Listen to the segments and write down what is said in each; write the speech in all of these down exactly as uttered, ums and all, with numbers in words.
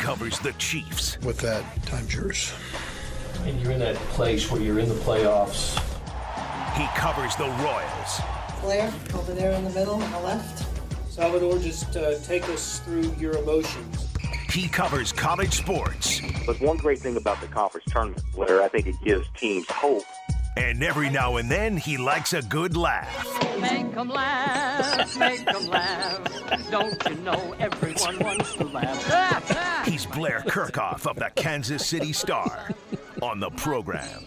covers the Chiefs. With that, time's yours. And you're in that place where you're in the playoffs. He covers the Royals. Blair, over there in the middle on the left. Salvador, just uh, take us through your emotions. He covers college sports. But one great thing about the conference tournament, Blair, I think it gives teams hope. And every now and then, he likes a good laugh. Make 'em laugh, make 'em laugh. Don't you know everyone wants to laugh? He's Blair Kirchhoff of the Kansas City Star on the program.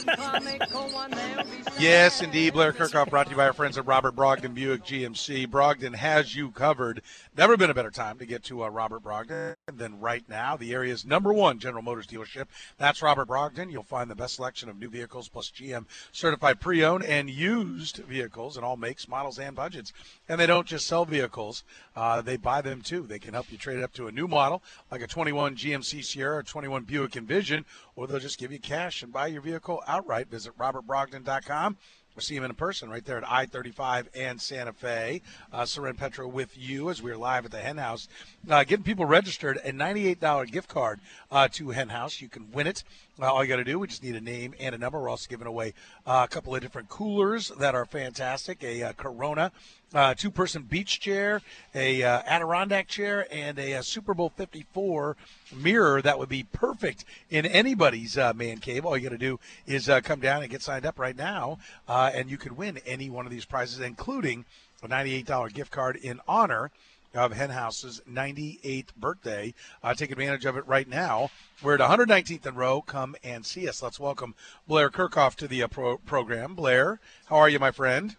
Yes, indeed. Blair Kirchhoff brought to you by our friends at Robert Brogdon Buick G M C. Brogdon has you covered. Never been a better time to get to uh, Robert Brogdon than right now. The area's number one General Motors dealership. That's Robert Brogdon. You'll find the best selection of new vehicles plus G M certified pre-owned and used vehicles in all makes, models, and budgets. And they don't just sell vehicles. Uh, they buy them, too. They can help you trade up to a new model, like a twenty-one G M C Sierra or twenty-one Buick Envision, or they'll just give you cash and buy your vehicle outright. Visit robert brogdon dot com. We'll see him in person right there at I thirty-five and Santa Fe. Uh, Soren Petro with you as we're live at the Hen House. Uh, getting people registered, a ninety-eight dollars gift card uh, to Hen House. You can win it. Uh, all you got to do, we just need a name and a number. We're also giving away uh, a couple of different coolers that are fantastic. A uh, Corona uh, two-person beach chair, a uh, Adirondack chair, and a, a Super Bowl fifty-four mirror that would be perfect in anybody's uh, man cave. All you got to do is uh, come down and get signed up right now, uh, and you could win any one of these prizes, including a ninety-eight dollars gift card in honor of Hen House's ninety-eighth birthday. Uh, take advantage of it right now. We're at one hundred nineteenth and Row. Come and see us. Let's welcome Blair Kirchhoff to the uh, pro- program. Blair, how are you, my friend?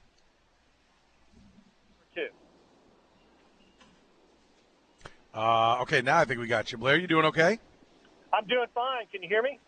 Two. Uh, okay, now I think we got you. Blair, you doing okay? I'm doing fine. Can you hear me?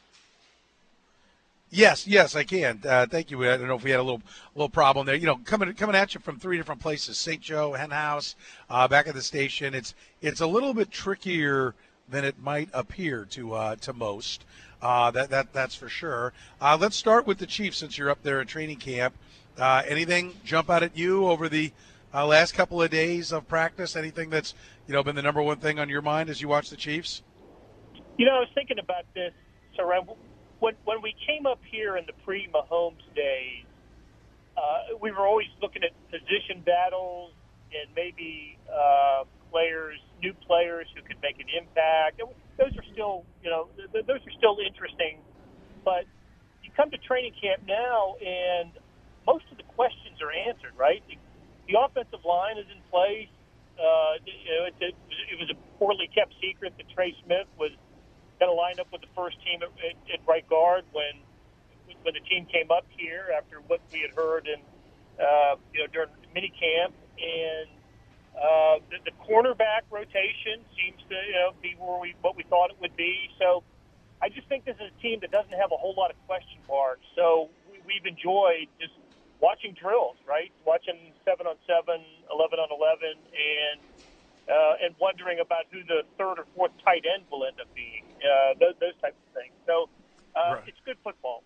Yes, yes, I can. Uh, thank you. I don't know if we had a little little problem there. You know, coming coming at you from three different places: Saint Joe, Hen House, uh, back at the station. It's it's a little bit trickier than it might appear to uh, to most. Uh, that that that's for sure. Uh, let's start with the Chiefs since you're up there at training camp. Uh, anything jump out at you over the uh, last couple of days of practice? Anything that's you know been the number one thing on your mind as you watch the Chiefs? You know, I was thinking about this, Soren. When when we came up here in the pre-Mahomes days, uh, we were always looking at position battles and maybe uh, players, new players who could make an impact. Those are still, you know, th- those are still interesting. But you come to training camp now, and most of the questions are answered, right? The, the offensive line is in place. Uh, you know, it, it, it was a poorly kept secret that Trey Smith was going to line up with the first team at, at, at right guard when when the team came up here after what we had heard in uh, you know during mini camp, and uh, the, the cornerback rotation seems to you know be where we what we thought it would be. So I just think this is a team that doesn't have a whole lot of question marks. So we, we've enjoyed just watching drills, right? Watching seven on seven, eleven on eleven, and Uh, and wondering about who the third or fourth tight end will end up being, uh, those, those types of things. So uh, right. It's good football.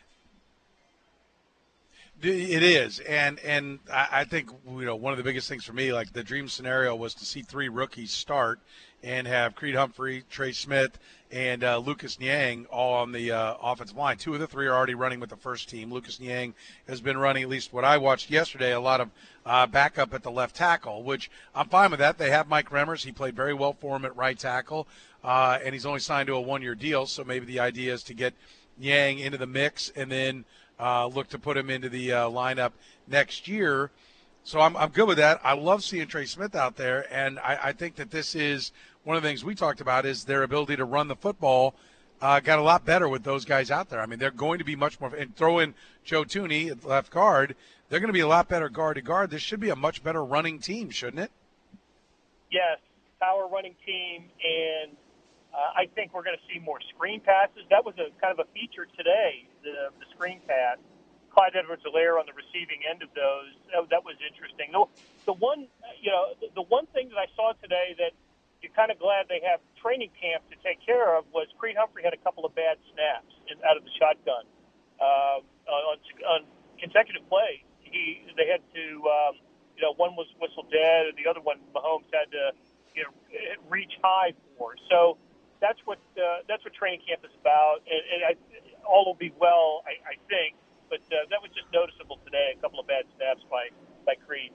It is, and and I think you know one of the biggest things for me, like the dream scenario, was to see three rookies start and have Creed Humphrey, Trey Smith, and uh, Lucas Niang all on the uh, offensive line. Two of the three are already running with the first team. Lucas Niang has been running, at least what I watched yesterday, a lot of uh, backup at the left tackle, which I'm fine with that. They have Mike Remmers. He played very well for him at right tackle, uh, and he's only signed to a one-year deal, so maybe the idea is to get Niang into the mix and then uh, look to put him into the uh, lineup next year. So I'm I'm good with that. I love seeing Trey Smith out there, and I, I think that this is one of the things we talked about is their ability to run the football uh, got a lot better with those guys out there. I mean, they're going to be much more – and throw in Joe Thuney at left guard. They're going to be a lot better guard to guard. This should be a much better running team, shouldn't it? Yes, power running team, and uh, I think we're going to see more screen passes. That was a kind of a feature today, the, the screen pass. Clyde Edwards-Helaire on the receiving end of those, that, that was interesting. The, the one, you know, the, the one thing that I saw today that you're kind of glad they have training camp to take care of was Creed Humphrey had a couple of bad snaps in, out of the shotgun uh, on, on consecutive plays. He, they had to, um, you know, one was whistled dead, and the other one Mahomes had to, you know, reach high for. So that's what uh, that's what training camp is about, and, and I, all will be well, I, I think. But uh, that was just noticeable today. A couple of bad snaps by by Creed.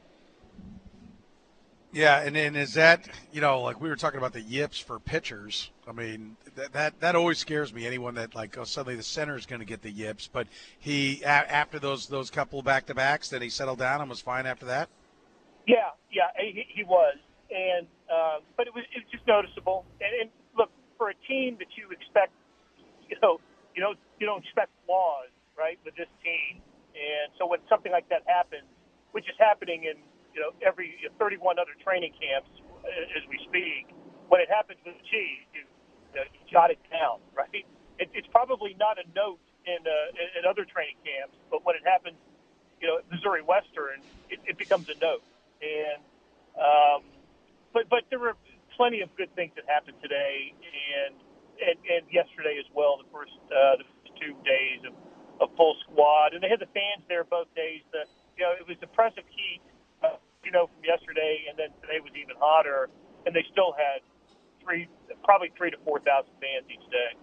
Yeah, and then is that, you know, like we were talking about the yips for pitchers. I mean, that that, that always scares me. Anyone that, like, oh, suddenly the center is going to get the yips. But he, a- after those those couple back-to-backs, then he settled down and was fine after that? Yeah, yeah, he, he was. And uh, but it was it was just noticeable. And, and look, for a team that you expect, you know, you know, you don't expect flaws, right, with this team. And so when something like that happens, which is happening in, you know, every thirty-one other training camps as we speak, when it happens with the Chiefs, you, you, know, you jot it down, right? It, it's probably not a note in, uh, in other training camps, but when it happens, you know, at Missouri Western, it, it becomes a note. And um, but but there were plenty of good things that happened today and and, and yesterday as well. The first uh, the first two days of, of full squad, and they had the fans there both days. The you know it was oppressive heat. Uh, you know, from yesterday, and then today was even hotter, and they still had three, probably three to four thousand fans each day.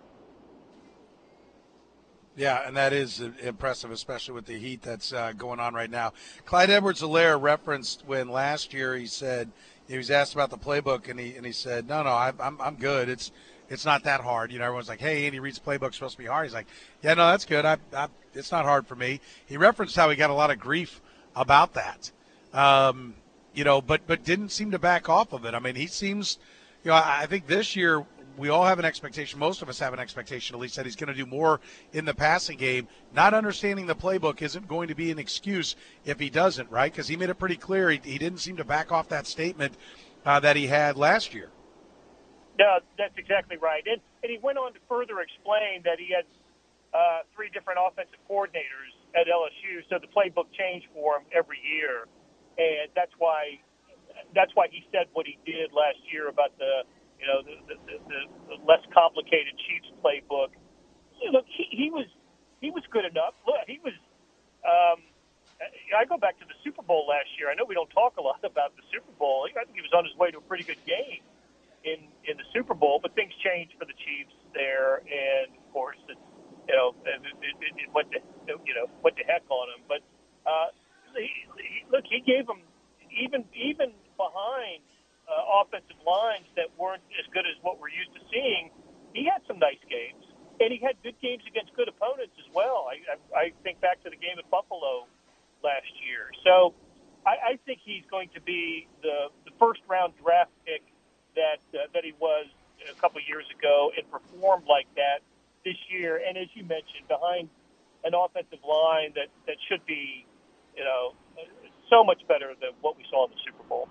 Yeah, and that is impressive, especially with the heat that's uh, going on right now. Clyde Edwards-Helaire referenced when last year he said he was asked about the playbook, and he and he said, "No, no, I, I'm I'm good. It's it's not that hard." You know, everyone's like, "Hey, Andy Reid's playbook's supposed to be hard." He's like, "Yeah, no, that's good. I, I it's not hard for me." He referenced how he got a lot of grief about that. Um, you know, but but didn't seem to back off of it. I mean, he seems, you know, I, I think this year we all have an expectation. Most of us have an expectation, at least, that he's going to do more in the passing game. Not understanding the playbook isn't going to be an excuse if he doesn't, right? Because he made it pretty clear he, he didn't seem to back off that statement uh, that he had last year. No, that's exactly right. And, and he went on to further explain that he had uh, three different offensive coordinators at L S U, so the playbook changed for him every year. And that's why that's why he said what he did last year about the you know the, the, the, the less complicated Chiefs playbook. Look, he, he was he was good enough. Look, he was. Um, I go back to the Super Bowl last year. I know we don't talk a lot about the Super Bowl. I think he was on his way to a pretty good game in in the Super Bowl, but things changed for the Chiefs there, and of course, it, you know, it, it, it went to you know went to heck on him. But uh, he, he, look, he gave them even even behind uh, offensive lines that weren't as good as what we're used to seeing. He had some nice games, and he had good games against good opponents as well. I I, I think back to the game at Buffalo last year. So I, I think he's going to be the the first round draft pick that uh, that he was a couple of years ago and performed like that this year. And as you mentioned, behind an offensive line that, that should be, you know, so much better than what we saw in the Super Bowl.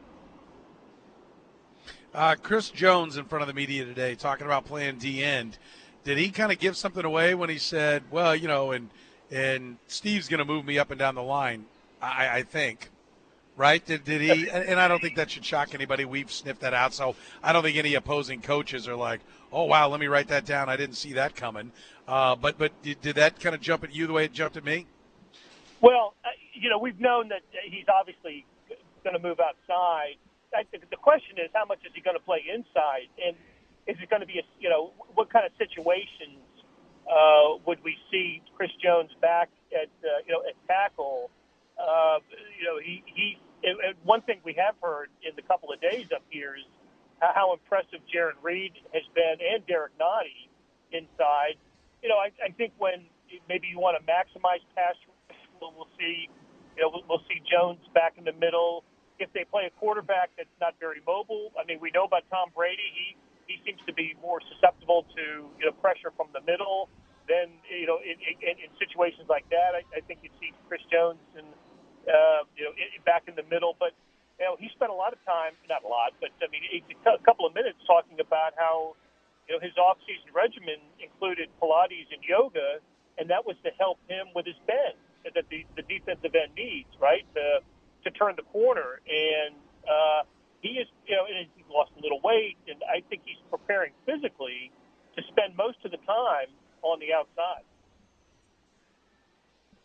Uh, Chris Jones in front of the media today talking about playing D-end. Did he kind of give something away when he said, well, you know, and and Steve's going to move me up and down the line, I, I think. Right? Did, did he? And I don't think that should shock anybody. We've sniffed that out. So I don't think any opposing coaches are like, oh, wow, let me write that down. I didn't see that coming. Uh, but but did that kind of jump at you the way it jumped at me? Well, uh, you know, we've known that he's obviously going to move outside. I think the question is, how much is he going to play inside? And is it going to be, a, you know, what kind of situations uh, would we see Chris Jones back at, uh, you know, at tackle? Uh, you know, he, he and one thing we have heard in the couple of days up here is how impressive Jarran Reed has been and Derek Nottie inside. You know, I, I think when maybe you want to maximize pass rush, we'll, we'll see, you know, we'll, we'll see Jones back in the middle. If they play a quarterback that's not very mobile, I mean, we know about Tom Brady. He he seems to be more susceptible to, you know, pressure from the middle. Then, you know, in, in, in situations like that, I, I think you'd see Chris Jones and, uh, you know, back in the middle. But, you know, he spent a lot of time, not a lot, but, I mean, a couple of minutes talking about how, you know, his off-season regimen included Pilates and yoga, and that was to help him with his bend that the, the defensive end needs, right, to, to turn the corner. And uh, he is, you know, and he lost a little weight, and I think he's preparing physically to spend most of the time on the outside.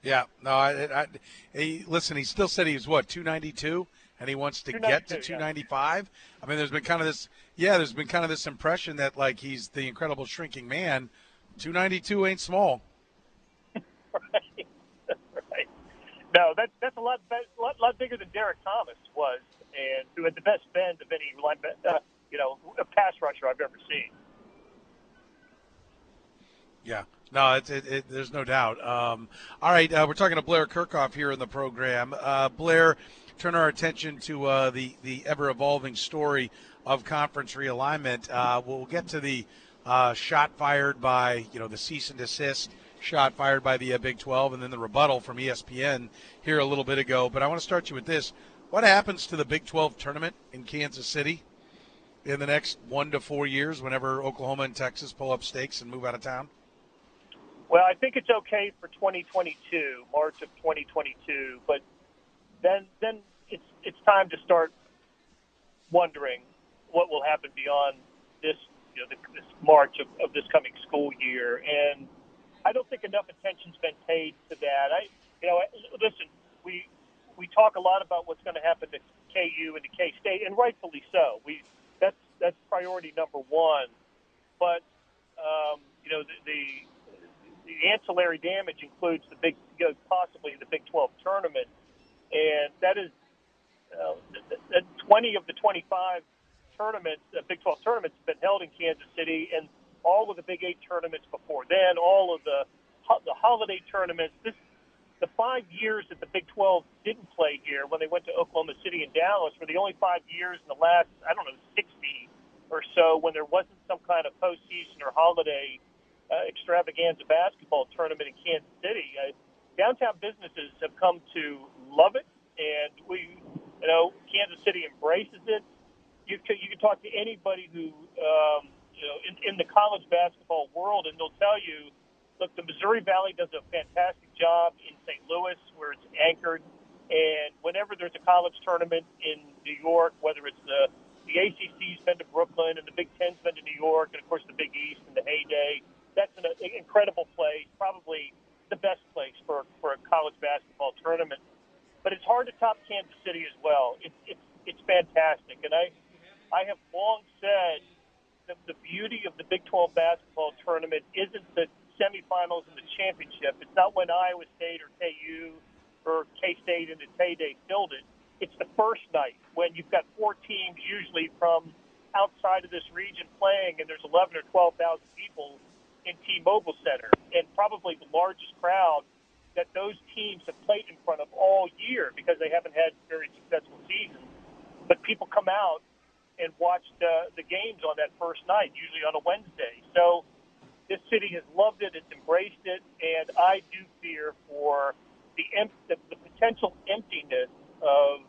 Yeah, no, I, I, he, listen, he still said he was, what, two ninety-two, and he wants to get to two ninety-five? Yeah. I mean, there's been kind of this, yeah, there's been kind of this impression that, like, he's the incredible shrinking man. two ninety-two ain't small. Right. Right. No, that's, that's a lot, lot, lot bigger than Derek Thomas was, and who had the best bend of any uh, you know, a pass rusher I've ever seen. Yeah. No, it, it, it, there's no doubt. Um, all right, uh, we're talking to Blair Kerkhoff here in the program. Uh, Blair, turn our attention to uh, the, the ever-evolving story of conference realignment. Uh, we'll get to the uh, shot fired by, you know, the cease and desist shot fired by the uh, Big twelve, and then the rebuttal from E S P N here a little bit ago. But I want to start you with this. What happens to the Big twelve tournament in Kansas City in the next one to four years whenever Oklahoma and Texas pull up stakes and move out of town? Well, I think it's okay for twenty twenty-two, March of twenty twenty-two, but then then it's it's time to start wondering what will happen beyond this, you know, this March of, of this coming school year. And I don't think enough attention's been paid to that. I, you know, listen, we we talk a lot about what's going to happen to K U and to K-State, and rightfully so. We that's that's priority number one. But um, you know, the, the The ancillary damage includes the big, you know, possibly the Big twelve tournament, and that is uh, twenty of the twenty-five tournaments, uh, Big twelve tournaments, have been held in Kansas City, and all of the Big Eight tournaments before then, all of the the holiday tournaments. This the five years that the Big twelve didn't play here when they went to Oklahoma City and Dallas were the only five years in the last, I don't know, sixty or so when there wasn't some kind of postseason or holiday Uh, extravaganza basketball tournament in Kansas City. Uh, downtown businesses have come to love it, and we, you know, Kansas City embraces it. You can, you can talk to anybody who, um, you know, in, in the college basketball world, and they'll tell you, look, the Missouri Valley does a fantastic job in Saint Louis, where it's anchored, and whenever there's a college tournament in New York, whether it's the the A C C's been to Brooklyn, and the Big Ten's been to New York, and of course the Big East and the heyday. That's an incredible place, probably the best place for, for a college basketball tournament. But it's hard to top Kansas City as well. It's it's it's fantastic, and I I have long said that the beauty of the Big twelve basketball tournament isn't the semifinals and the championship. It's not when Iowa State or K U or K-State and its heyday filled it. It's the first night when you've got four teams usually from outside of this region playing, and there's eleven or twelve thousand people in T-Mobile Center, and probably the largest crowd that those teams have played in front of all year because they haven't had very successful seasons. But people come out and watch the, the games on that first night, usually on a Wednesday. So this city has loved it, it's embraced it, and I do fear for the, the, the potential emptiness of,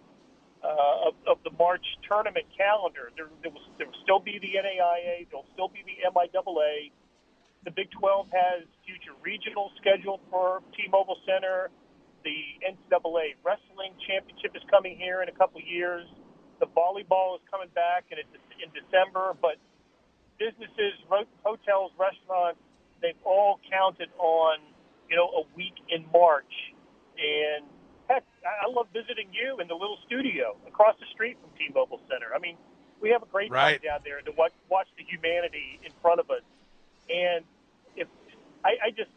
uh, of of the March tournament calendar. There, there, will, there will still be the N A I A, there will still be the M I A A. The Big twelve has future regionals scheduled for T-Mobile Center. The N C double A Wrestling Championship is coming here in a couple of years. The volleyball is coming back in, in December. But businesses, hotels, restaurants, they've all counted on, you know, a week in March. And, heck, I love visiting you in the little studio across the street from T-Mobile Center. I mean, we have a great right. time down there to watch, watch the humanity in front of us. And if I, I just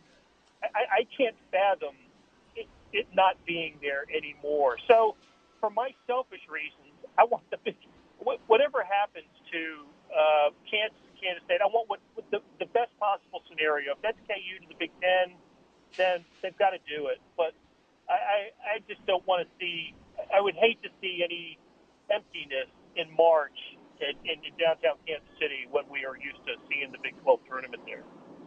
I, I can't fathom it, it not being there anymore. So, for my selfish reasons, I want the big, whatever happens to uh, Kansas, Kansas State. I want what, what the, the best possible scenario. If that's K U to the Big Ten, then they've got to do it. But I, I, I just don't want to see. I would hate to see any emptiness in March In, in downtown Kansas City when we are used to seeing the Big twelve tournament there.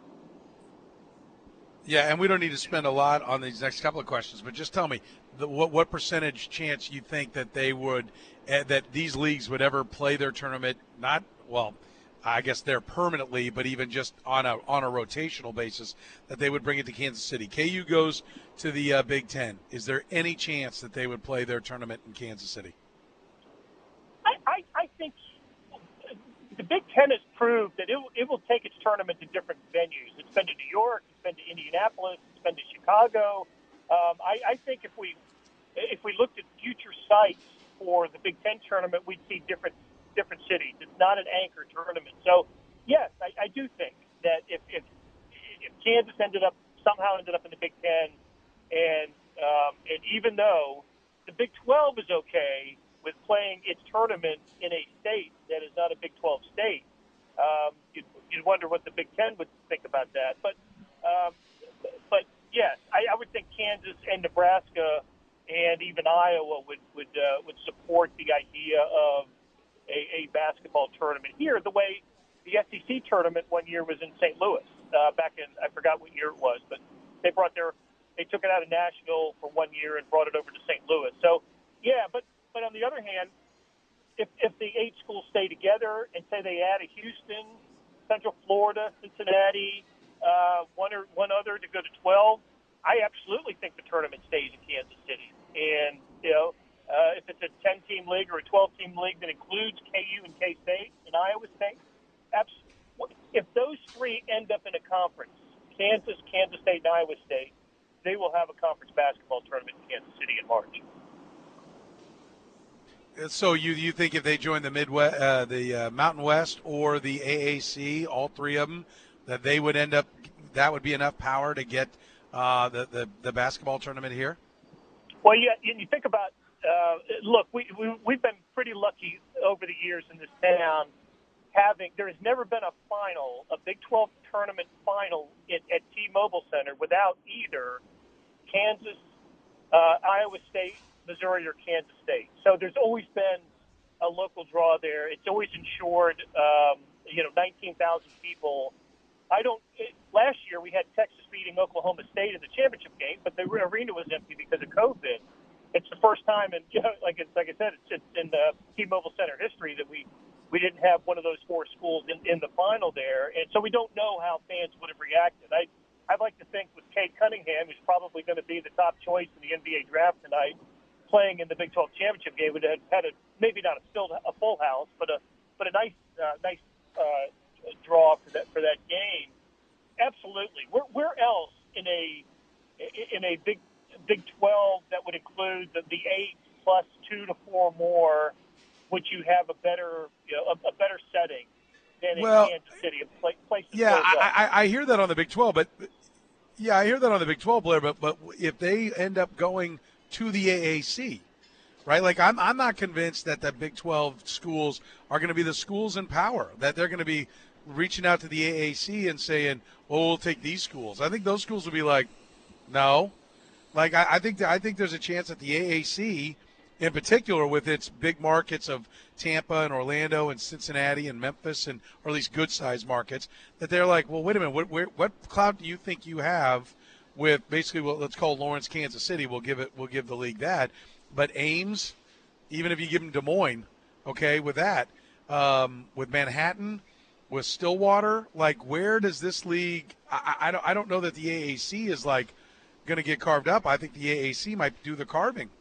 Yeah, and we don't need to spend a lot on these next couple of questions, but just tell me the, what what percentage chance you think that they would uh, that these leagues would ever play their tournament? Not well, I guess they're permanently, but even just on a on a rotational basis that they would bring it to Kansas City. K U goes to the uh, Big Ten. Is there any chance that they would play their tournament in Kansas City? I I, I think. The Big Ten has proved that it, it will take its tournament to different venues. It's been to New York, it's been to Indianapolis, it's been to Chicago. Um, I, I think if we if we looked at future sites for the Big Ten tournament, we'd see different different cities. It's not an anchor tournament. So, yes, I, I do think that if, if if Kansas ended up somehow ended up in the Big Ten, and um, and even though the Big twelve is okay with playing its tournament in a state that is not a Big twelve state, um, you'd, you'd wonder what the Big Ten would think about that. But um, but yes, I, I would think Kansas and Nebraska and even Iowa would would uh, would support the idea of a, a basketball tournament here. The way the S E C tournament one year was in Saint Louis uh, back in I forgot what year it was, but they brought their they took it out of Nashville for one year and brought it over to Saint Louis. So yeah, but but on the other hand, if if the eight schools stay together and say they add a Houston, Central Florida, Cincinnati, uh, one or one other to go to twelve, I absolutely think the tournament stays in Kansas City. And you know, uh, if it's a ten-team league or a twelve-team league that includes K U and K-State and Iowa State, absolutely. If those three end up in a conference, Kansas, Kansas State, and Iowa State, they will have a conference basketball tournament in Kansas City in March. So you you think if they join the Midwest, uh, the uh, Mountain West, or the A A C, all three of them, that they would end up, that would be enough power to get uh, the, the the basketball tournament here? Well, yeah, you think about, uh, look, we, we, we've been pretty lucky over the years in this town having, there has never been a final, a Big twelve tournament final at, at T-Mobile Center without either Kansas, uh, Iowa State, Missouri, or Kansas State. So there's always been a local draw there. It's always ensured, um, you know, nineteen thousand people. I don't. It, last year we had Texas beating Oklahoma State in the championship game, but the arena was empty because of COVID. It's the first time, in you know, like it's like I said, it's, it's in the T-Mobile Center history that we we didn't have one of those four schools in, in the final there, and so we don't know how fans would have reacted. I I'd like to think with Cade Cunningham, who's probably going to be the top choice in the N B A draft tonight, playing in the Big twelve championship game, would have had a maybe not a filled a full house, but a but a nice uh, nice uh, draw for that for that game. Absolutely. Where where else in a in a Big Big twelve that would include the, the eight plus two to four more would you have a better you know a, a better setting than in well, Kansas City? A place, place yeah, I, I I hear that on the Big twelve, but yeah, I hear that on the Big twelve, Blair. But but if they end up going to the A A C, right? Like I'm I'm not convinced that the Big twelve schools are going to be the schools in power, that they're going to be reaching out to the A A C and saying, well, we'll take these schools. I think those schools will be like, no. Like I, I think that, I think there's a chance that the A A C, in particular with its big markets of Tampa and Orlando and Cincinnati and Memphis, and or at least good-sized markets, that they're like, well, wait a minute, what, where, what clout do you think you have with basically what let's call Lawrence, Kansas City? We'll give it, we'll give the league that, but Ames, even if you give them Des Moines, okay, with that, um, with Manhattan, with Stillwater, like where does this league? I, I don't, I don't know that the A A C is like going to get carved up. I think the A A C might do the carving.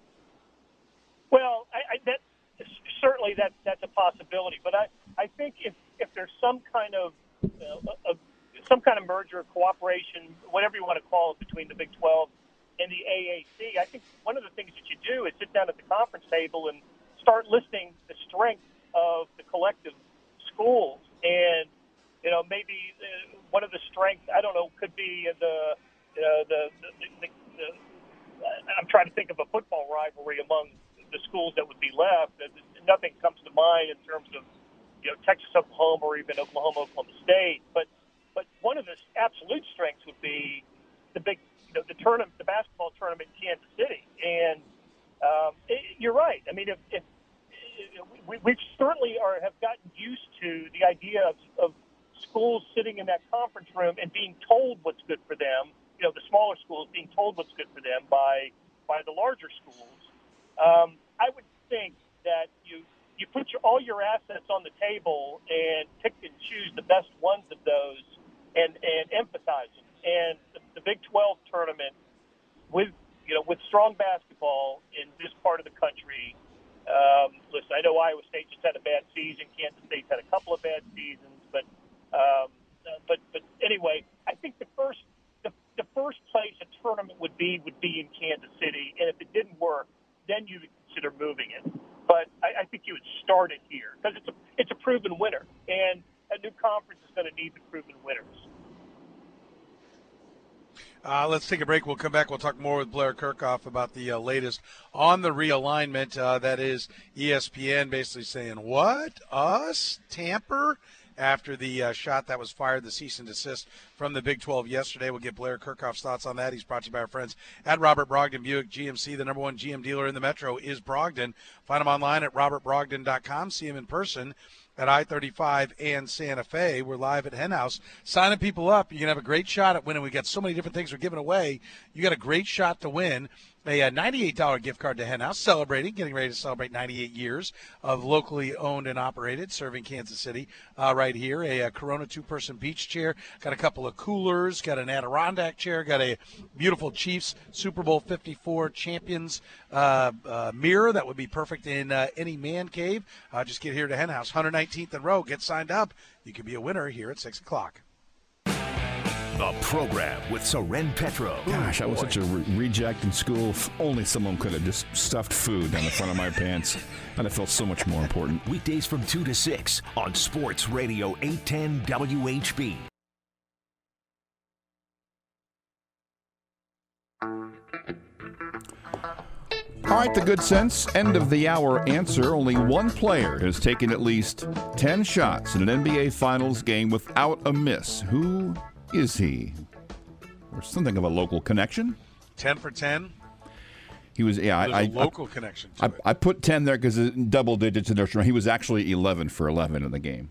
Well, I, I, that certainly that that's a possibility, but I, I think if, if there's some kind of uh, a, some kind of merger, cooperation, whatever you want to call it, between the Big twelve and the A A C, I think one of the things that you do is sit down at the conference table and start listing the strength of the collective schools, and you know maybe uh, one of the strengths I don't know could be the you know, the, the, the, the I'm trying to think of a football rivalry among the schools that would be left. Nothing comes to mind in terms of, you know, Texas, Oklahoma, or even Oklahoma, Oklahoma State. But but one of the absolute strengths would be the big, you know, the tournament, the basketball tournament in Kansas City. And um, it, you're right. I mean, if, if we, we certainly are have gotten used to the idea of, of schools sitting in that conference room and being told what's good for them. You know, the smaller schools being told what's good for them by by the larger schools. Um, I would think that you you put your, all your assets on the table and pick and choose the best ones of those and, and emphasize them. And the, the Big twelve tournament with you know with strong basketball in this part of the country. Um, listen, I know Iowa State just had a bad season. Kansas State's had a couple of bad seasons, but um, uh, but but anyway, I think the first the, the first place a tournament would be would be in Kansas City, and if it didn't work, then you would consider moving it. But I, I think you would start it here because it's a it's a proven winner, and a new conference is going to need the proven winners. Uh, let's take a break. We'll come back. We'll talk more with Blair Kirchhoff about the uh, latest on the realignment. Uh, that is E S P N basically saying, what? Us? Tamper? After the uh, shot that was fired, the cease and desist from the Big twelve yesterday. We'll get Blair Kirchhoff's thoughts on that. He's brought to you by our friends at Robert Brogdon Buick G M C. The number one G M dealer in the metro is Brogdon. Find him online at robert brogdon dot com. See him in person at I thirty-five and Santa Fe. We're live at Hen House. Signing people up. You can have a great shot at winning. We've got so many different things we're giving away. You got a great shot to win a ninety-eight dollars gift card to Hen House, celebrating, getting ready to celebrate ninety-eight years of locally owned and operated, serving Kansas City uh, right here. A, a Corona two-person beach chair, got a couple of coolers, got an Adirondack chair, got a beautiful Chiefs Super Bowl fifty-four champions uh, uh, mirror that would be perfect in uh, any man cave. Uh, just get here to Hen House, one nineteenth and Row. Get signed up. You can be a winner here at six o'clock. The program with Soren Petro. Gosh, I was such a re- reject in school. If only someone could have just stuffed food down the front of my pants. I'd have felt so much more important. Weekdays from two to six on Sports Radio eight ten W H B. All right, the good sense, end of the hour answer. Only one player has taken at least ten shots in an N B A Finals game without a miss. Who is he? Or something of a local connection? ten for ten? He was, yeah. There's I, a I, local I, connection to I, it. I put ten there because double digits in there. He was actually eleven for eleven in the game.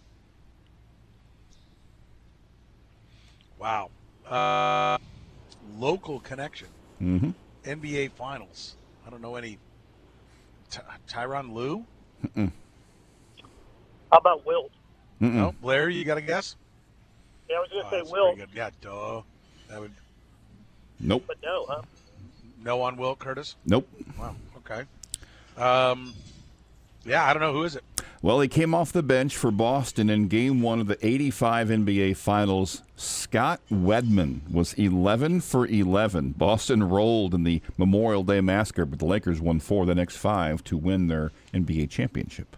Wow. Uh, local connection. Mm-hmm. N B A Finals. I don't know any. Ty- Tyronn Lue? Mm-mm. How about Wilt? Mm-mm. No, Blair, you got a guess? Yeah, I was going to Oh, say Wilt, good. Yeah, duh. That would Nope. but no, huh? no on Wilt, Curtis. Nope. Wow. Okay. Um. Yeah, I don't know. Who is it? Well, he came off the bench for Boston in Game One of the eighty-five N B A Finals. Scott Wedman was eleven for eleven. Boston rolled in the Memorial Day Massacre, but the Lakers won four of the next five to win their N B A championship.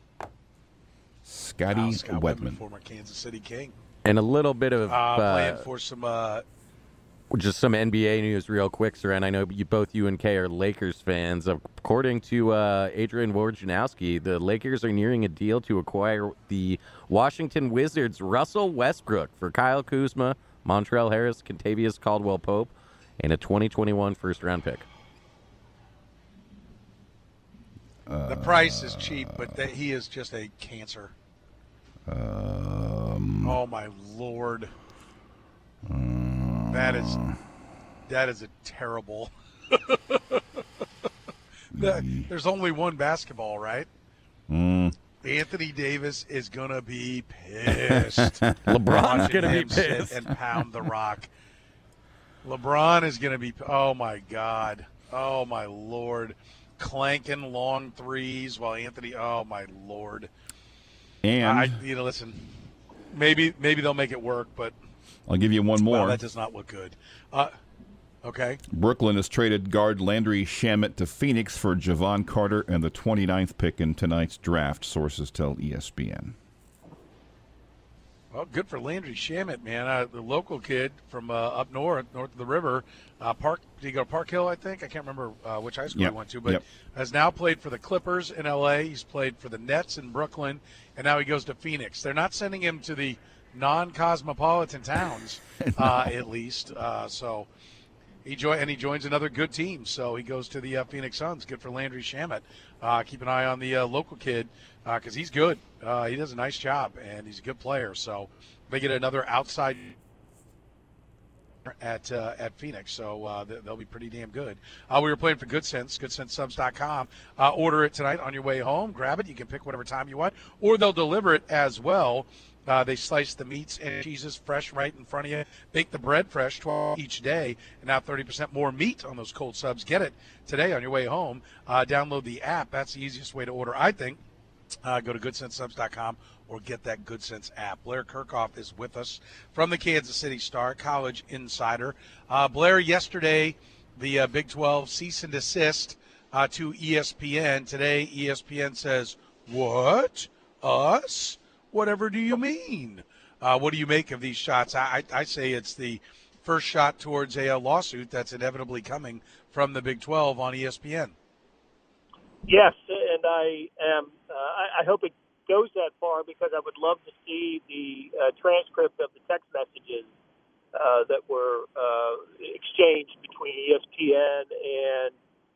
Scotty Wow, Scott Wedman. Wedman, former Kansas City King. And a little bit of Uh, playing uh, for some. Uh, just some N B A news real quick, sir. And I know you, both you and Kay are Lakers fans. According to uh, Adrian Wojnarowski, the Lakers are nearing a deal to acquire the Washington Wizards' Russell Westbrook for Kyle Kuzma, Montrezl Harrell, Kentavious Caldwell-Pope, and a twenty twenty-one first-round pick. the price is cheap, but that he is just a cancer. Um, Oh my lord, that is that is a terrible. That- there's only one basketball, right? mm, Anthony Davis is gonna be pissed. LeBron's Watching gonna be him sit pissed. and pound the rock. LeBron is gonna be. Oh my God. Oh my lord. Clanking long threes while Anthony. Oh my lord. and I, you know, listen. Maybe maybe they'll make it work, but I'll give you one well, more. that does not look good. Uh, okay. Brooklyn has traded guard Landry Shamet to Phoenix for Javon Carter and the twenty-ninth pick in tonight's draft, sources tell E S P N. Well, good for Landry Shamet, man. Uh, the local kid from uh, up north, north of the river. Uh, Park, did he go to Park Hill, I think? I can't remember uh, which high school Yep. he went to, but Yep. has now played for the Clippers in L A. He's played for the Nets in Brooklyn, and now he goes to Phoenix. They're not sending him to the non-cosmopolitan towns, uh, at least. Uh, so he join and he joins another good team. So he goes to the uh, Phoenix Suns. Good for Landry Shamet. Uh, keep an eye on the uh, local kid because uh, he's good. Uh, he does a nice job, and he's a good player. So they get another outside at uh, at Phoenix, so uh, they'll be pretty damn good. Uh, we were playing for Good Sense, good sense subs dot com. Uh, order it tonight on your way home. Grab it. You can pick whatever time you want, or they'll deliver it as well. Uh, they slice the meats and cheeses fresh right in front of you. Bake the bread fresh twelve each day, and now thirty percent more meat on those cold subs. Get it today on your way home. Uh, download the app. That's the easiest way to order, I think. Uh, go to good sense subs dot com or get that Good Sense app. Blair Kirchhoff is with us from the Kansas City Star, college insider. Uh, Blair, yesterday, the uh, Big twelve cease and desist uh, to E S P N. Today, E S P N says, what? Us? Whatever do you mean? Uh, what do you make of these shots? I, I say it's the first shot towards a, a lawsuit that's inevitably coming from the Big twelve on E S P N. Yes, and I am. Uh, I, I hope it goes that far because I would love to see the uh, transcript of the text messages uh, that were uh, exchanged between E S P N and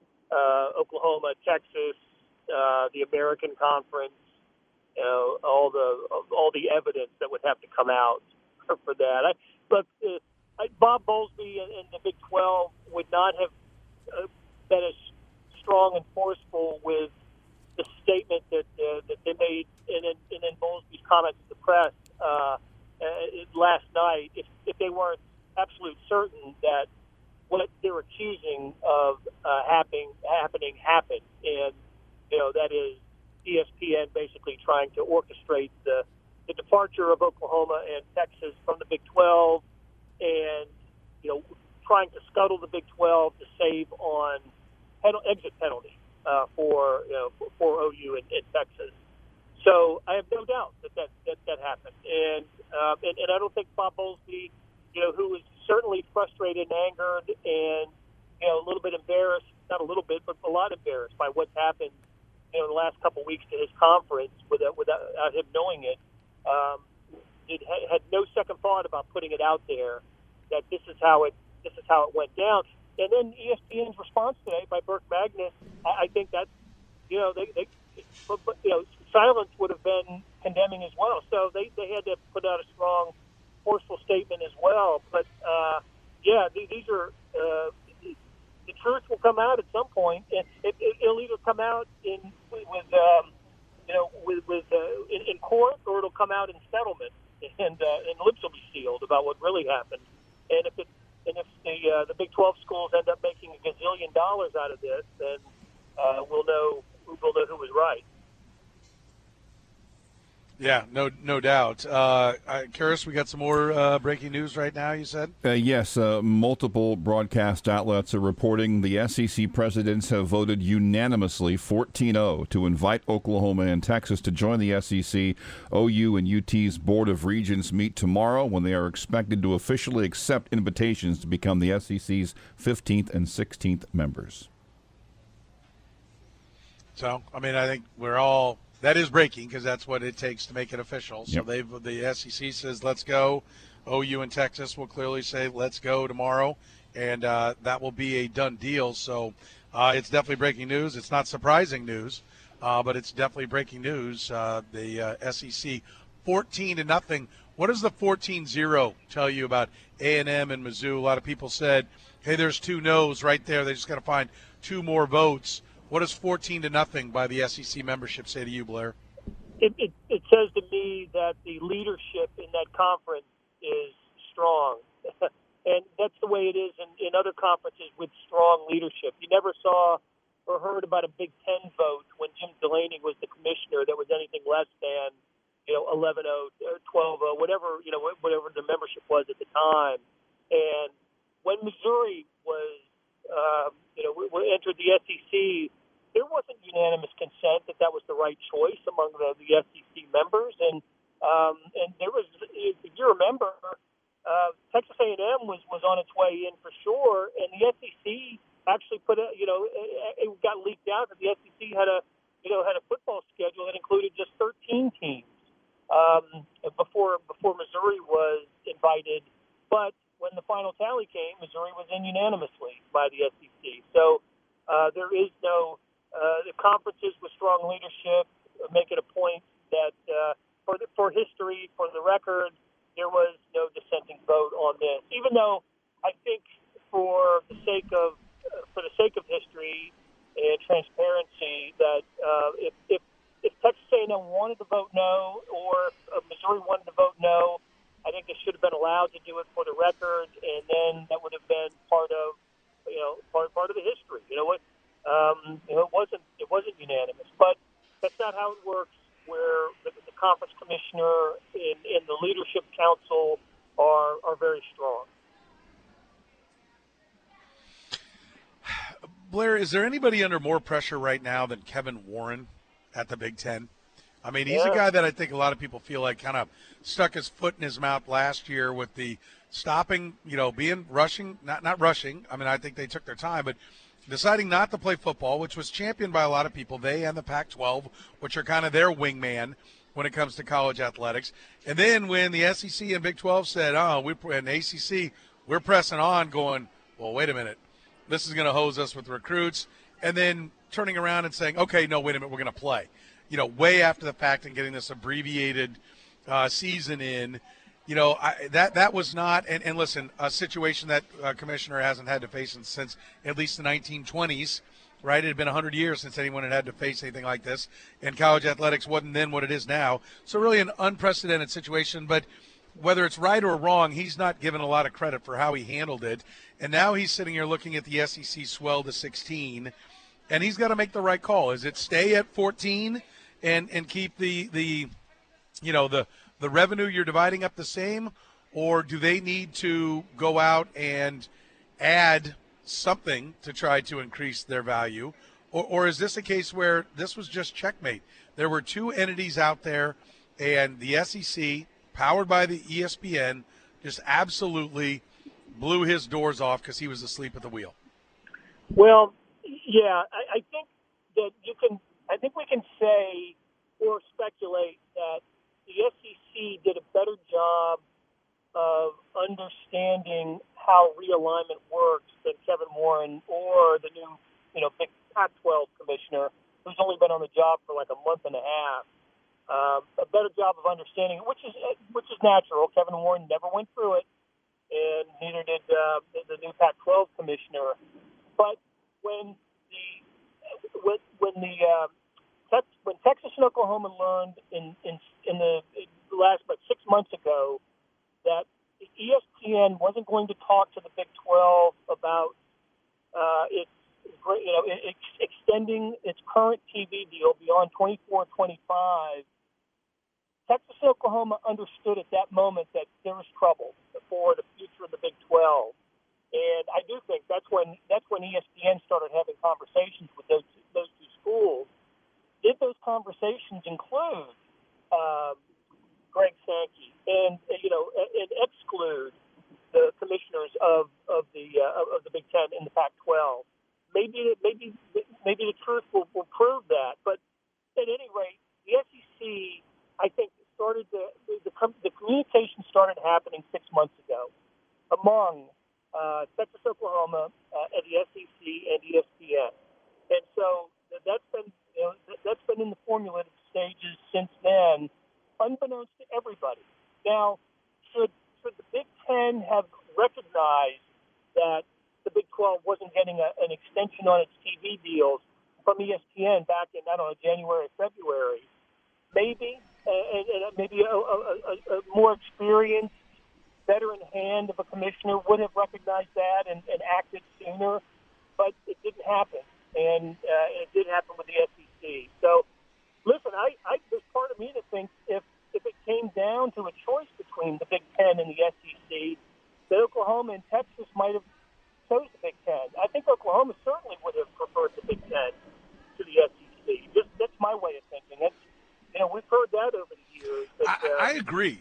uh, Oklahoma, Texas, uh, the American Conference. You know, all the all the evidence that would have to come out for that. I, but uh, I, Bob Bowlesby and, and the Big twelve would not have uh, been as strong and forceful with the statement that uh, that they made in, in, in Bowlesby's comments to the press uh, uh, last night if, if they weren't absolute certain that what they're accusing of uh, happening happening happened, and you know that is E S P N basically trying to orchestrate the, the departure of Oklahoma and Texas from the Big twelve, and you know trying to scuttle the Big twelve to save on exit penalty uh, for you know for, for O U and, and Texas. So I have no doubt that that that, that happened, and, uh, and and I don't think Bob Bowlesby, you know, who was certainly frustrated and angered and you know a little bit embarrassed, not a little bit, but a lot embarrassed by what's happened, you know, in the last couple of weeks to his conference without without him knowing it. Um, it ha- had no second thought about putting it out there that this is how it this is how it went down. And then E S P N's response today by Burke Magnus, I, I think that's, you know, they, they but, but, you know, silence would have been condemning as well. So they, they had to put out a strong, forceful statement as well. But, uh, yeah, these, these are, uh, the truth will come out at some point. And it, it, it'll either come out in, with, um, you know, with, with uh, in, in court, or it'll come out in settlement, and, uh, and lips will be sealed about what really happened. And if it, And if the uh, the Big twelve schools end up making a gazillion dollars out of this, then uh, we'll know we'll know who was right. Yeah, no, no doubt. Uh, Karis, we got some more uh, breaking news right now. You said uh, yes. Uh, multiple broadcast outlets are reporting the S E C presidents have voted unanimously fourteen oh to invite Oklahoma and Texas to join the S E C. O U and U T's Board of Regents meet tomorrow when they are expected to officially accept invitations to become the S E C's fifteenth and sixteenth members. So, I mean, I think we're all. That is breaking because that's what it takes to make it official. So yep. they've the S E C says let's go. O U and Texas will clearly say let's go tomorrow, and uh, that will be a done deal. So uh, it's definitely breaking news. It's not surprising news, uh, but it's definitely breaking news. Uh, the uh, S E C fourteen to nothing. What does the fourteen zero tell you about A and M and Mizzou? A lot of people said, hey, there's two no's right there. They just got to find two more votes. What does fourteen to nothing by the S E C membership say to you, Blair? It, it, it says to me that the leadership in that conference is strong. And that's the way it is in, in other conferences with strong leadership. You never saw or heard about a Big Ten vote when Jim Delaney was the commissioner that was anything less than, you know, eleven oh, twelve oh, whatever, you know, whatever the membership was at the time. And when Missouri was, um, you know, we, we entered the S E C, there wasn't unanimous consent that that was the right choice among the, the S E C members. And um, and there was, if you remember, uh, Texas A and M was, was on its way in for sure, and the S E C actually put a, you know, it, it got leaked out that the S E C had a, you know, had a football schedule that included just thirteen teams um, before before Missouri was invited. But when the final tally came, Missouri was in unanimously by the S E C. So uh, there is no uh, the conferences with strong leadership make it a point that uh, for the, for history, for the record, there was no dissenting vote on this. Even though I think for the sake of uh, for the sake of history and transparency, that uh, if, if if Texas A and M wanted to vote no, or uh, Missouri wanted to vote no, I think they should have been allowed to do it for the record, and then that would have been part of, you know, part part of the history. You know what? Um, you know, it wasn't it wasn't unanimous, but that's not how it works where the, the conference commissioner and, and the leadership council are are very strong. Blair, is there anybody under more pressure right now than Kevin Warren at the Big Ten? I mean, he's Yeah. a guy that I think a lot of people feel like kind of stuck his foot in his mouth last year with the stopping, you know, being rushing, not not rushing. I mean, I think they took their time, but deciding not to play football, which was championed by a lot of people, they and the Pac twelve, which are kind of their wingman when it comes to college athletics. And then when the S E C and Big twelve said, oh, we and A C C, we're pressing on going, well, wait a minute. This is going to hose us with recruits. And then turning around and saying, okay, no, wait a minute, we're going to play. You know, way after the fact and getting this abbreviated uh, season in. You know, I, that that was not, and, and listen, a situation that uh, Commissioner hasn't had to face since at least the nineteen twenties, right? It had been one hundred years since anyone had had to face anything like this, and college athletics wasn't then what it is now. So really an unprecedented situation, but whether it's right or wrong, he's not given a lot of credit for how he handled it. And now he's sitting here looking at the S E C swell to sixteen, and he's got to make the right call. Is it stay at fourteen and, and keep the, the, you know, the – the revenue you're dividing up the same, or do they need to go out and add something to try to increase their value? Or, or is this a case where this was just checkmate? There were two entities out there, and the S E C, powered by the E S P N, just absolutely blew his doors off because he was asleep at the wheel. Well, yeah, I, I think that you can – I think we can say or speculate that the S E C did a better job of understanding how realignment works than Kevin Warren or the new, you know, big Pac twelve commissioner, who's only been on the job for like a month and a half. Um, a better job of understanding it, which is which is natural. Kevin Warren never went through it, and neither did uh, the, the new Pac twelve commissioner. But when the when, when the uh, when Texas and Oklahoma learned in in, in the last about six months ago that the E S P N wasn't going to talk to the Big twelve about uh, its you know it, extending its current T V deal beyond twenty-four twenty-five, Texas and Oklahoma understood at that moment that there was trouble for the future of the Big twelve, and I do think that's when that's when E S P N started having conversations with those those two schools. Did those conversations include um, Greg Sankey and you know and exclude the commissioners of of the uh, of the Big Ten and the Pac twelve? Maybe maybe maybe the truth will, will prove that. But at any rate, the S E C, I think, started the the, the communication started happening six months ago among uh, Texas, Oklahoma, uh, and the S E C and E S P N, and so that's been. You know, that's been in the formulated stages since then, unbeknownst to everybody. Now, should should the Big Ten have recognized that the Big twelve wasn't getting a, an extension on its T V deals from E S P N back in, I don't know, January, February, maybe, and, and maybe a, a, a, a more experienced, better in hand of a commissioner would have recognized that and, and acted sooner, but it didn't happen. And uh, it did happen with the S E C. So, listen, I, I there's part of me that thinks if, if it came down to a choice between the Big Ten and the S E C, that Oklahoma and Texas might have chose the Big Ten. I think Oklahoma certainly would have preferred the Big Ten to the S E C. Just that's my way of thinking. That's you know we've heard that over the years. But, I, uh, I agree.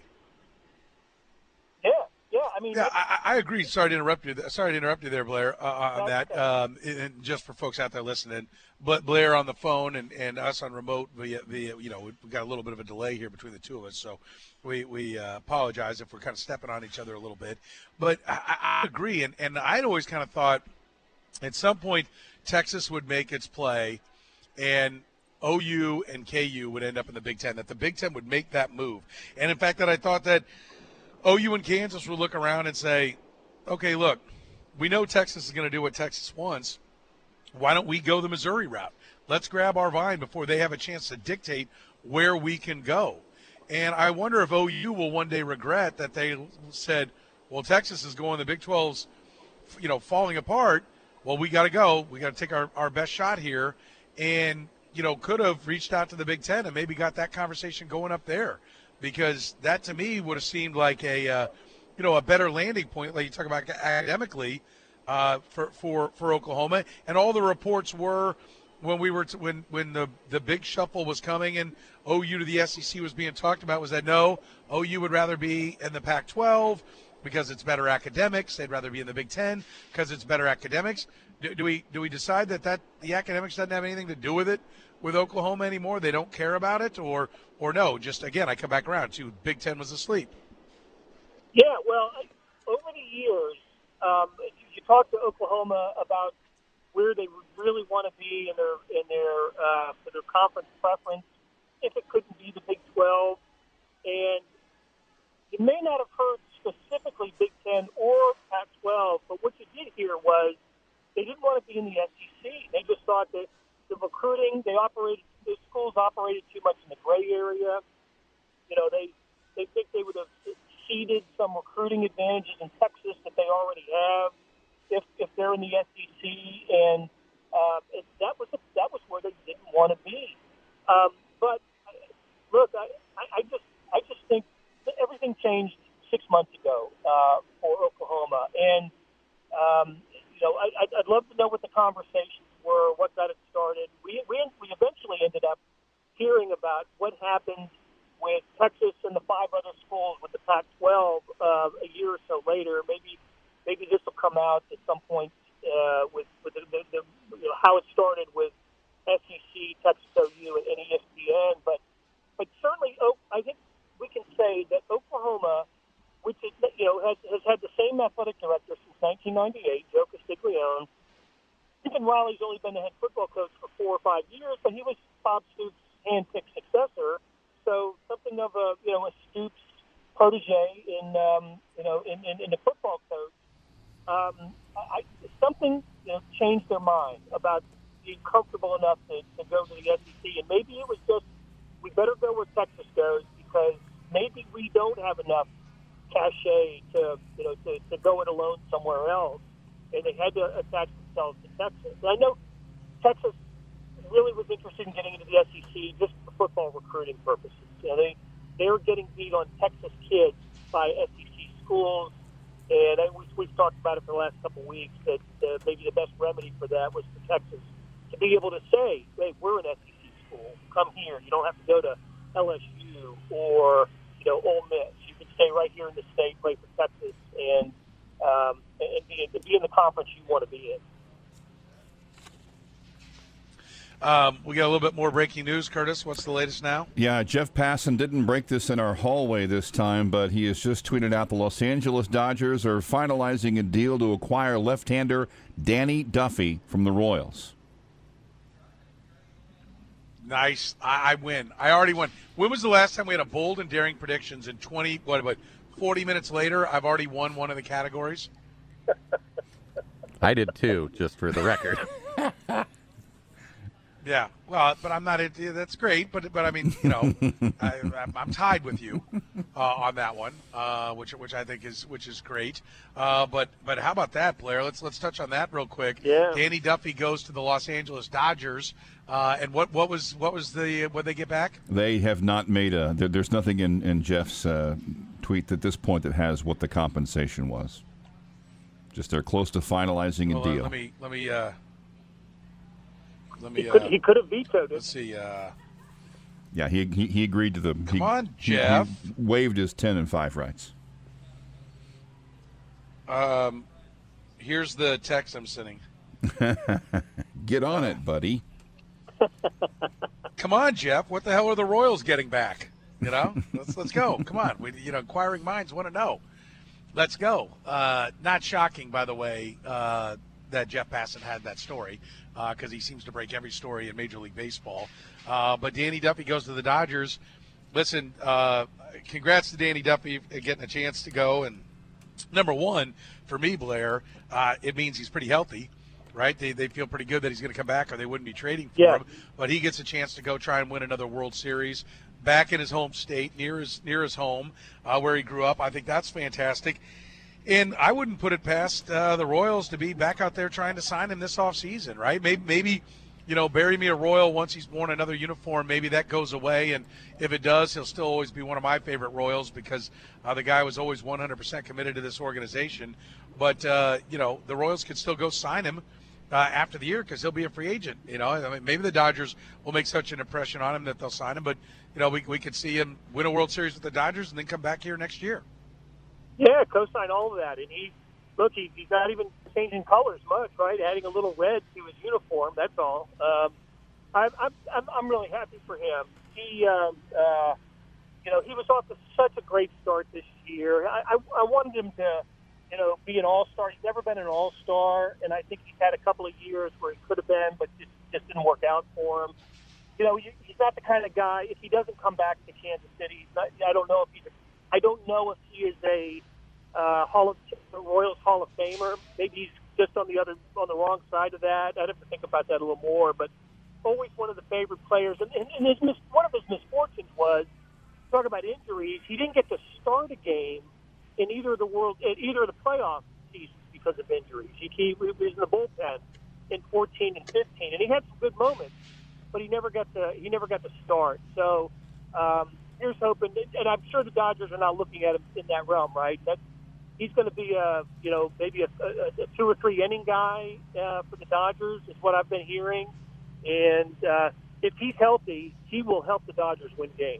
Yeah. Yeah, I mean, yeah, I, I agree. Sorry to interrupt you. Sorry to interrupt you there, Blair, uh, on that. Um, and just for folks out there listening, but Blair on the phone and, and us on remote via, via, you know, we've got a little bit of a delay here between the two of us, so we we uh, apologize if we're kind of stepping on each other a little bit. But I, I agree, and and I'd always kind of thought at some point Texas would make its play, and O U and K U would end up in the Big Ten. That the Big Ten would make that move, and in fact, that I thought that O U and Kansas would look around and say, okay, look, we know Texas is going to do what Texas wants. Why don't we go the Missouri route? Let's grab our vine before they have a chance to dictate where we can go. And I wonder if O U will one day regret that they said, well, Texas is going, the Big twelve's, you know, falling apart. Well, we got to go. We got to take our, our best shot here. And you know, could have reached out to the Big Ten and maybe got that conversation going up there, because that to me would have seemed like a, uh, you know, a better landing point, like you talk about academically, uh, for, for, for Oklahoma. And all the reports were when we were, t- when, when the, the big shuffle was coming and O U to the S E C was being talked about, was that no, O U would rather be in the Pac twelve because it's better academics. They'd rather be in the Big Ten because it's better academics. Do, do we do we decide that, that the academics doesn't have anything to do with it with Oklahoma anymore? They don't care about it, or or no? Just again, I come back around to Big Ten was asleep. Yeah, well, over the years, um, you talk to Oklahoma about where they would really want to be in their in their uh, for their conference preference, if it couldn't be the Big twelve, and you may not have heard specifically Big Ten or Pac twelve, but what you did hear was they didn't want to be in the S E C. They just thought that the recruiting, they operated, the schools operated too much in the gray area. You know, they they think they would have ceded some recruiting advantages in Texas that they already have if if they're in the S E C, and um, it, that was that was where they didn't want to be. Um, but look, I, I just I just think that everything changed six months ago uh, for Oklahoma, and um, you know I, I'd I'd love to know what the conversations were, what got it started. We we we eventually ended up hearing about what happened with Texas and the five other schools with the Pac twelve uh, a year or so later. Maybe maybe this will come out at some point uh, with with the, the, the you know, how it started with S E C, Texas O U, and E S P N. But but certainly, I think we can say that Oklahoma, which is, you know has, has had the same athletic director since nineteen ninety-eight, Joe Castiglione. Stephen Riley's only been the head football coach for four or five years, but he was Bob Stoops' hand-picked successor. So something of a you know a Stoops protege in um, you know in, in, in the football coach. Um, I, something you know, changed their mind about being comfortable enough to, to go to the S E C, and maybe it was just we better go where Texas goes because maybe we don't have enough cachet to you know to, to go it alone somewhere else, and they had to attach themselves to Texas. And I know Texas really was interested in getting into the S E C just for football recruiting purposes. You know, they they were getting beat on Texas kids by S E C schools, and I, we, we've talked about it for the last couple of weeks that uh, maybe the best remedy for that was for Texas to be able to say, "Hey, we're an S E C school. Come here. You don't have to go to L S U or you know Ole Miss. You can stay right here in the state, play for Texas, and um, and be, be in the conference you want to be in." Um, we got a little bit more breaking news. Curtis, what's the latest now? Yeah, Jeff Passan didn't break this in our hallway this time, but he has just tweeted out the Los Angeles Dodgers are finalizing a deal to acquire left-hander Danny Duffy from the Royals. Nice. I, I win. I already won. When was the last time we had a bold and daring predictions in twenty, what about forty minutes later, I've already won one of the categories? I did too, just for the record. Yeah, well, but I'm not. That's great, but but I mean, you know, I, I'm tied with you uh, on that one, uh, which which I think is which is great. Uh, but but how about that, Blair? Let's let's touch on that real quick. Yeah. Danny Duffy goes to the Los Angeles Dodgers, uh, and what, what was what was the what they get back? They have not made a. There, there's nothing in in Jeff's uh, tweet at this point that has what the compensation was. Just they're close to finalizing a Hold on, deal. let me let me. Uh, Let me, he, could, uh, he could have vetoed it. Let's see. Uh, Yeah, he, he he agreed to the. Come he, on, he- Jeff. He waived his ten and five rights. um, here's the text I'm sending. Get on it, buddy. Come on, Jeff. What the hell are the Royals getting back? You know, let's let's go. Come on. We, you know, inquiring minds want to know. Let's go. Uh, not shocking, by the way, uh, that Jeff Passan had that story because uh, he seems to break every story in Major League Baseball. Uh, but Danny Duffy goes to the Dodgers. Listen, uh, congrats to Danny Duffy getting a chance to go. And number one, for me, Blair, uh, it means he's pretty healthy. Right, they they feel pretty good that he's going to come back, or they wouldn't be trading for Yeah. him. But he gets a chance to go try and win another World Series back in his home state, near his near his home, uh, where he grew up. I think that's fantastic, and I wouldn't put it past uh, the Royals to be back out there trying to sign him this offseason, right? Maybe maybe you know, bury me a Royal once he's worn another uniform. Maybe that goes away, and if it does, he'll still always be one of my favorite Royals because uh, the guy was always one hundred percent committed to this organization. But, uh, you know, the Royals could still go sign him uh, after the year because he'll be a free agent. You know, I mean, maybe the Dodgers will make such an impression on him that they'll sign him. But, you know, we, we could see him win a World Series with the Dodgers and then come back here next year. Yeah, co-sign all of that. And he, look, he, he's not even changing colors much, right? Adding a little red to his uniform, that's all. Um, I'm, I'm, I'm really happy for him. He, um, uh, you know, he was off to such a great start this year. I, I, I wanted him to, you know, be an all-star. He's never been an all-star, and I think he's had a couple of years where he could have been, but just, just didn't work out for him. You know, he's not the kind of guy, if he doesn't come back to Kansas City, he's not, I don't know if he's a, I don't know if he is a uh, Hall of Royals Hall of Famer. Maybe he's just on the other on the wrong side of that. I'd have to think about that a little more. But always one of the favorite players. And, and, and his mis, one of his misfortunes was, talk about injuries, he didn't get to start a game in either of the world, in either of the playoff seasons because of injuries. He, he was in the bullpen in fourteen and fifteen, and he had some good moments, but he never got to he never got to start. So um, here's hoping, and I'm sure the Dodgers are not looking at him in that realm, right? That he's going to be a you know maybe a, a, a two or three inning guy uh, for the Dodgers is what I've been hearing, and uh, if he's healthy, he will help the Dodgers win games.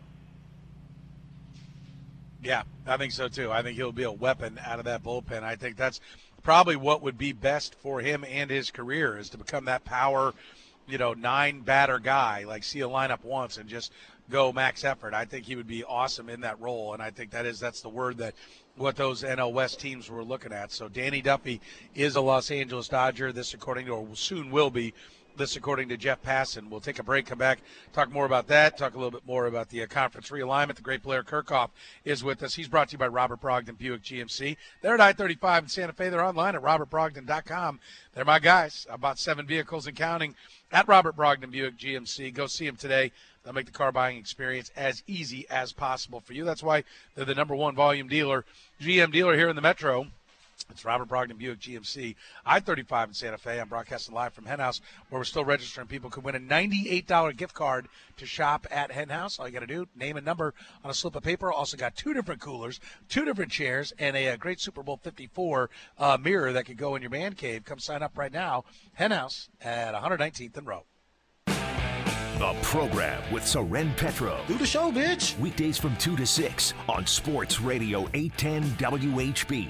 Yeah, I think so too. I think he'll be a weapon out of that bullpen. I think that's probably what would be best for him and his career is to become that power, you know, nine batter guy, like see a lineup once and just go max effort. I think he would be awesome in that role, and I think that is that's the word that what those N L West teams were looking at. So Danny Duffy is a Los Angeles Dodger. This according to, or soon will be, this according to Jeff Passan. We'll take a break, come back, talk more about that, talk a little bit more about the uh, conference realignment. The great Blair Kirchhoff is with us. He's brought to you by Robert Brogdon Buick G M C. They're at I thirty-five in Santa Fe. They're online at robert brogdon dot com. They're my guys. I bought seven vehicles and counting at Robert Brogdon Buick G M C. Go see them today. They'll make the car buying experience as easy as possible for you. That's why they're the number one volume dealer, G M dealer here in the Metro. It's Robert Brogdon Buick G M C, I thirty-five in Santa Fe. I'm broadcasting live from Hen House, where we're still registering. People could win a ninety-eight dollars gift card to shop at Hen House. All you got to do, name a number on a slip of paper. Also got two different coolers, two different chairs, and a, a great Super Bowl fifty-four uh, mirror that could go in your man cave. Come sign up right now. Hen House at one nineteenth and Row. The program with Soren Petro. Do the show, bitch. Weekdays from two to six on Sports Radio eight ten W H B.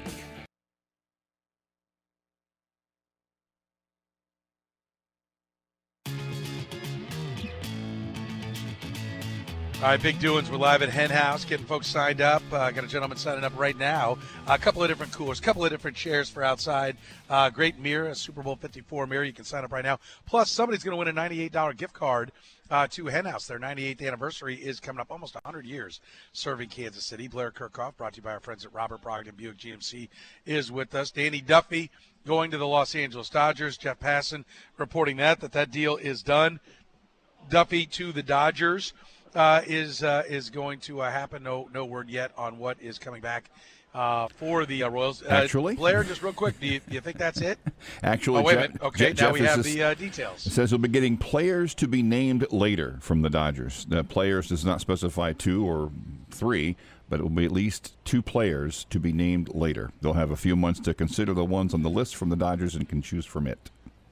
All right, big doings. We're live at Hen House, getting folks signed up. Uh, got a gentleman signing up right now. A couple of different coolers, a couple of different chairs for outside. Uh, great mirror, a Super Bowl fifty-four mirror. You can sign up right now. Plus, somebody's going to win a ninety-eight dollars gift card uh, to Hen House. Their ninety-eighth anniversary is coming up, almost one hundred years serving Kansas City. Blair Kirchhoff, brought to you by our friends at Robert Brogdon Buick G M C, is with us. Danny Duffy going to the Los Angeles Dodgers. Jeff Passan reporting that, that that deal is done. Duffy to the Dodgers. Uh, is uh, is going to uh, happen. No no word yet on what is coming back uh, for the uh, Royals. Uh, Actually, Blair, just real quick, do you, do you think that's it? Actually, oh, wait Jeff, a minute. Okay, Jeff now we have is, the uh, details. It says we'll be getting players to be named later from the Dodgers. The players does not specify two or three, but it will be at least two players to be named later. They'll have a few months to consider the ones on the list from the Dodgers and can choose from it.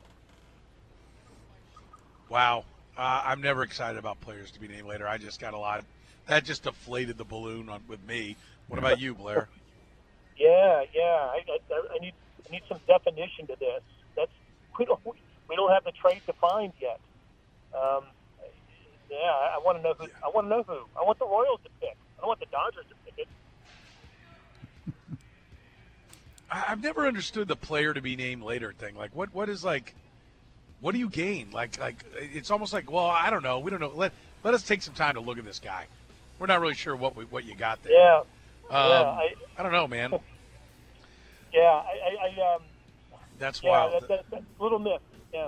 Wow. Uh, I'm never excited about players to be named later. I just got a lot. Of, that just deflated the balloon on, with me. What about you, Blair? Yeah, yeah. I, I, I need I need some definition to this. That's we don't we don't have the trade defined yet. Um, yeah, I, I want to know who. I want to know who. I want the Royals to pick. I don't want the Dodgers to pick it. I've never understood the player to be named later thing. Like, what what is like? What do you gain? Like, like it's almost like, well, I don't know. We don't know. Let let us take some time to look at this guy. We're not really sure what we, what you got there. Yeah. Um, yeah I, I don't know, man. Yeah, I, I, I um. That's yeah, wild. That, that, that's a little myth. Yeah.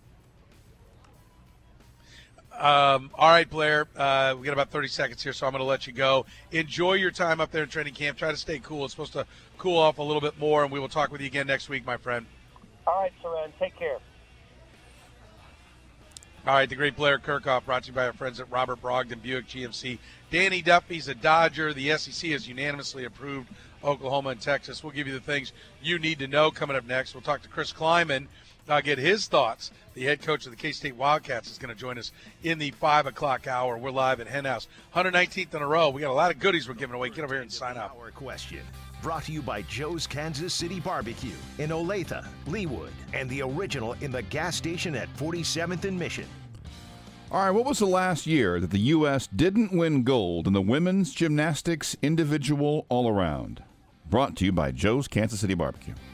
Um, all right, Blair. Uh, we got about thirty seconds here, so I'm going to let you go. Enjoy your time up there in training camp. Try to stay cool. It's supposed to cool off a little bit more, and we will talk with you again next week, my friend. All right, Soren. Take care. All right, the great Blair Kirchhoff, brought to you by our friends at Robert Brogdon Buick G M C. Danny Duffy's a Dodger. The S E C has unanimously approved Oklahoma and Texas. We'll give you the things you need to know coming up next. We'll talk to Chris Kleiman, uh, get his thoughts. The head coach of the K-State Wildcats is going to join us in the five o'clock hour. We're live at Hen House. one hundred nineteenth in a row. We got a lot of goodies we're giving away. Get over here and sign up. Our question brought to you by Joe's Kansas City Barbecue in Olathe, Leawood, and the original in the gas station at forty-seventh and Mission. All right, what was the last year that the U S didn't win gold in the women's gymnastics individual all-around? Brought to you by Joe's Kansas City Barbecue.